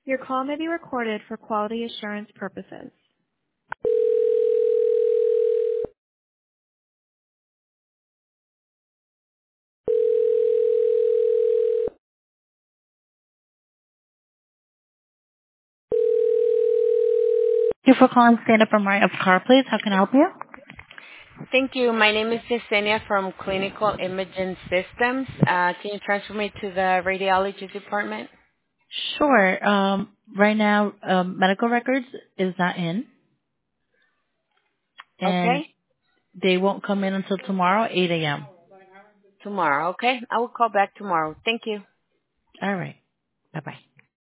Your call may be recorded for quality assurance purposes. Thank you for calling Stand Up and Right of Car, please. How can I help you? Thank you. My name is Yesenia from Clinical Imaging Systems. Can you transfer me to the radiology department? Sure. Right now, medical records is not in, and Okay. they won't come in until tomorrow, 8 a.m. Tomorrow. Okay. I will call back tomorrow. Thank you. All right. Bye-bye.